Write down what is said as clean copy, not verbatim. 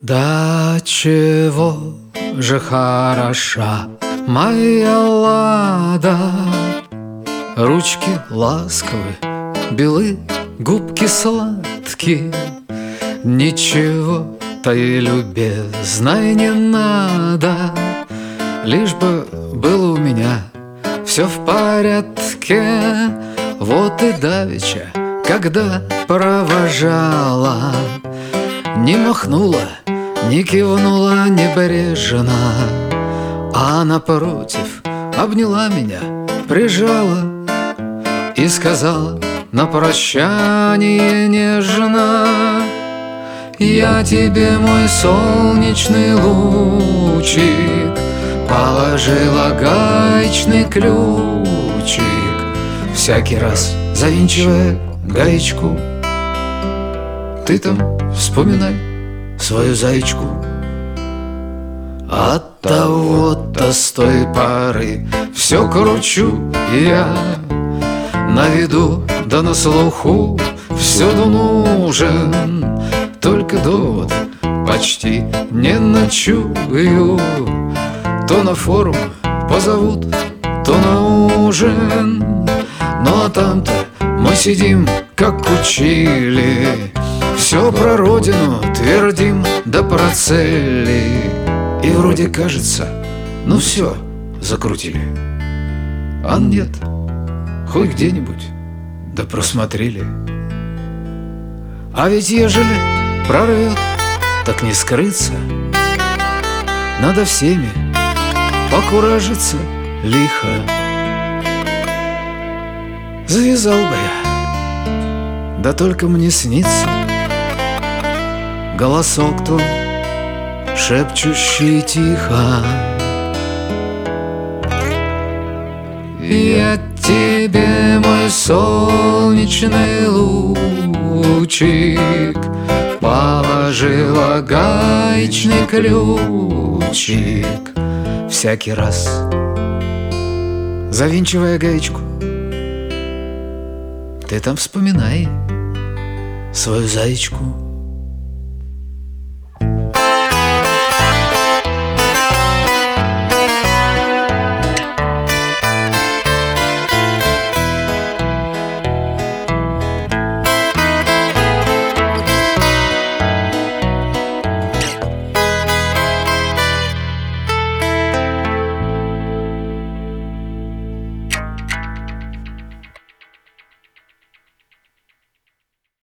Да чего же хороша моя Лада, ручки ласковы, белы, губки сладкие. Ничего-то и любезной не надо, лишь бы было у меня все в порядке. Вот и давеча, когда провожала, не махнула, не кивнула небрежно, а напротив обняла меня, прижала и сказала на прощание нежно: я тебе, мой солнечный лучик, положила гаечный ключик, всякий раз завинчивая гаечку. Ты там вспоминай свою заячку. От того-то с той поры все кручу я, на виду да на слуху всюду нужен. Только довод почти не ночую, то на форум позовут, то на ужин. Ну а там-то мы сидим, как учили, все про родину твердим, да про цели. И вроде кажется, ну все, закрутили. А нет, хоть где-нибудь, да просмотрели. А ведь ежели прорвет, так не скрыться. Надо всеми покуражиться лихо. Завязал бы я, да только мне снится голосок твой, шепчущий тихо: я тебе, мой солнечный лучик, положила гаечный ключик, всякий раз завинчивая гаечку. Ты там вспоминай свою заячку.